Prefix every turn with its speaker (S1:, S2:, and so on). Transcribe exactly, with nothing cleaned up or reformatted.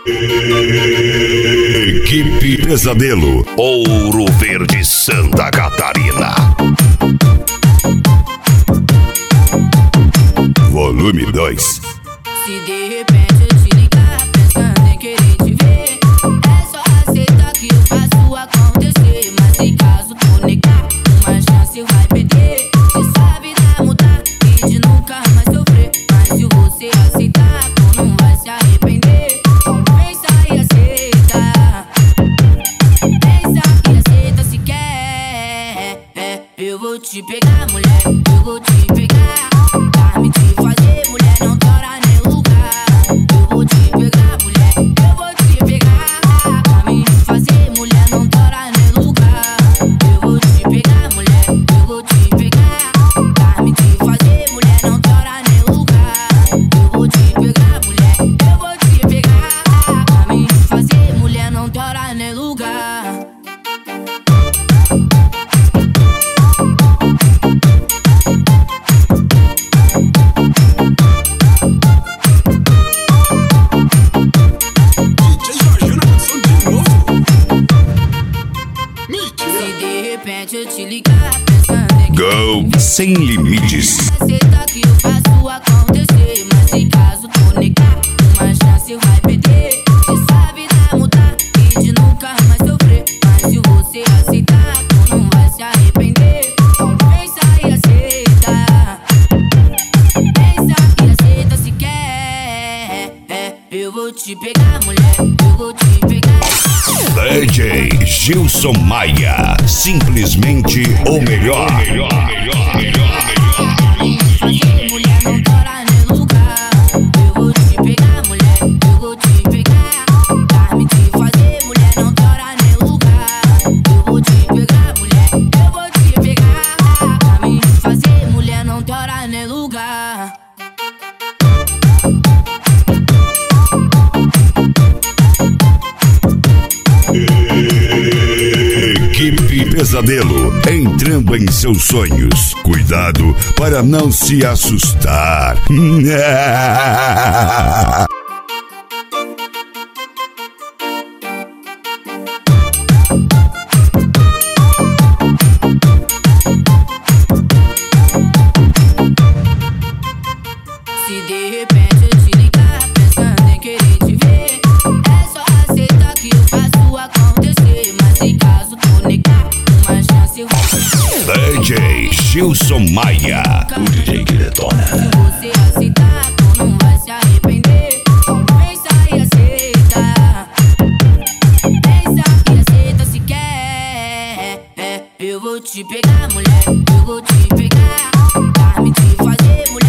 S1: Equipe Pesadelo, Ouro Verde, Santa Catarina. Volume dois.
S2: Se de repente eu te ligar pensando em querer te ver, é só aceitar que eu faço acontecer. Mas se caso tu negar, uma chance vai perder. Se sabe dar mudar e de nunca mais sofrer. Mas se você aceitar, tu não vai se arrepender. Então pensa e aceita. Pensa e aceita se quer. É, eu vou te pegar, mulher, eu vou te pegar. Pra me te fazer, mulher, não tora nem lugar. Eu vou te pegar, mulher, eu vou te pegar. Pra me fazer, mulher, não tora nem lugar. Eu vou te pegar, mulher, eu vou te pegar. Pra me te fazer, mulher, não tora nem lugar. Eu vou te pegar, mulher, eu vou te pegar. Pra me fazer, mulher, não tora nem lugar. Eu te ligar pensando em
S1: Go Sem Limites.
S2: Aceita que eu faço acontecer. Mas se caso tu negar, uma chance vai perder. Se sabe dar mudar e de nunca mais sofrer. Mas se você aceitar, tu não vai se arrepender. Então pensa e aceita. Pensa e aceita se quer. É, eu vou te pegar, mulher, eu vou te pegar.
S1: D J Gilson Maia, simplesmente o melhor. O melhor, melhor, melhor,
S2: fazer, mulher, não tora nem lugar. Eu vou te pegar, mulher, eu vou te pegar. Pra me te fazer, mulher, não tora nem lugar. Eu vou te pegar, mulher, eu vou te pegar. Pra me fazer, mulher, não tora nem lugar.
S1: Equipe Pesadelo, entrando em seus sonhos. Cuidado para não se assustar.
S2: Se de repente eu te ligar pensando em querer te ver, é só aceitar que eu faço acontecer. Mas se caso tu negar, uma chance eu vou.
S1: D J Gilson Maia, o D J que detona.
S2: Se você aceitar, tu não vai se arrepender. Então pensa e aceita. Pensa e aceita se quer. É, eu vou te pegar, mulher, eu vou te pegar. Pra me te fazer, mulher.